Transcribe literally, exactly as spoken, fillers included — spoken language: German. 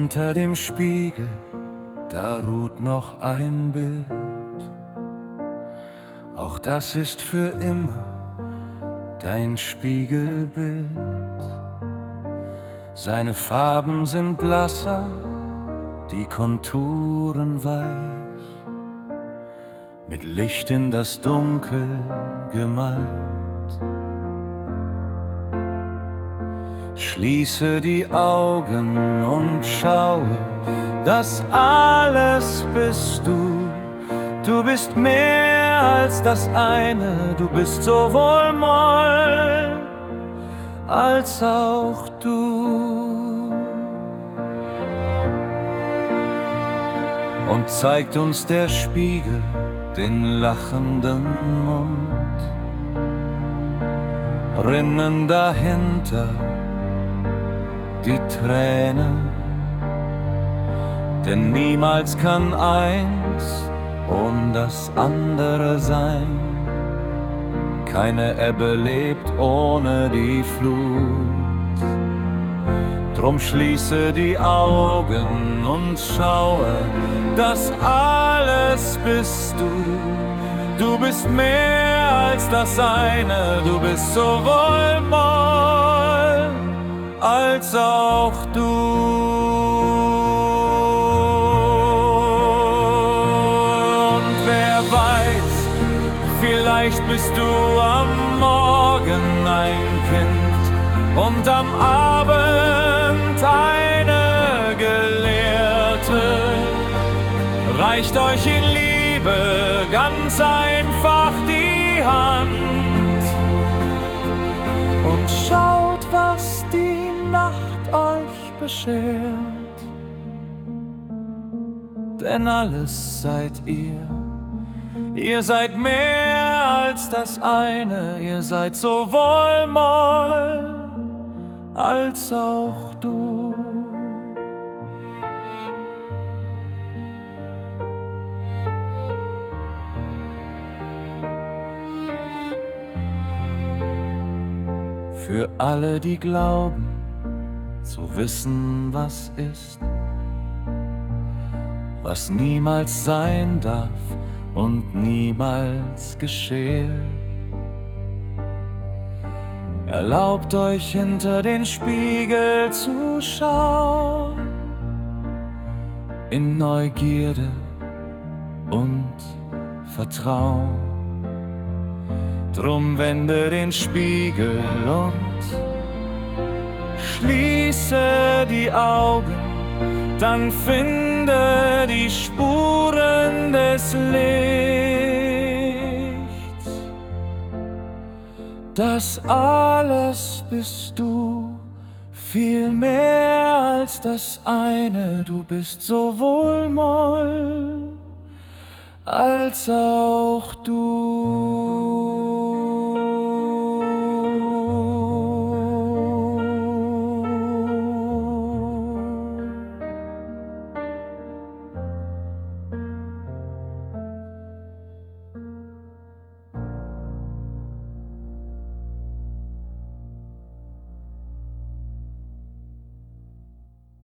hinter dem Spiegel, da ruht noch ein Bild. Auch das ist für immer dein Spiegelbild. Seine Farben sind blasser, die Konturen weich, mit Licht in das Dunkel gemalt. Schließe die Augen und schaue, das alles bist du. Du bist mehr als das eine, du bist sowohl Moll als auch du. Und zeigt uns der Spiegel den lachenden Mund, rinnen dahinter die Tränen, denn niemals kann eins ohne das andere sein. Keine Ebbe lebt ohne die Flut. Drum schließe die Augen und schaue, das alles bist du. Du bist mehr als das eine, du bist sowohl Moll als auch du. Und wer weiß, vielleicht bist du am Morgen ein Kind und am Abend eine Gelehrte. Reicht euch in Liebe ganz einfach die Hand und schaut, was die Nacht euch beschert. Denn alles seid ihr, ihr seid mehr als das eine, ihr seid sowohl Moll als auch du. Für alle, die glauben, zu wissen, was ist, was niemals sein darf und niemals geschehe. Erlaubt euch hinter den Spiegel zu schauen, in Neugierde und Vertrauen. Drum wende den Spiegel und schließe die Augen, dann finde die Spuren des Lichts. Das alles bist du, viel mehr als das eine, du bist sowohl Moll als auch du.